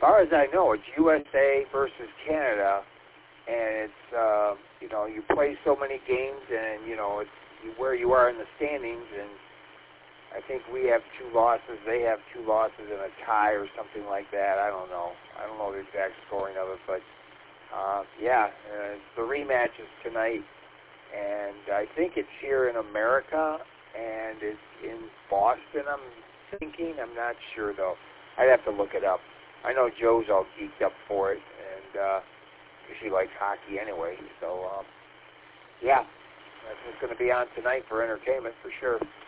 far as I know, it's USA versus Canada, and it's you play so many games, and it's where you are in the standings, and I think we have 2 losses, they have 2 losses and a tie or something like that. I don't know. I don't know the exact scoring of it, but the rematch is tonight, and I think it's here in America, and it's in Boston, I'm thinking. I'm not sure, though. I'd have to look it up. I know Joe's all geeked up for it, and she likes hockey anyway, so, that's what's going to be on tonight for entertainment, for sure.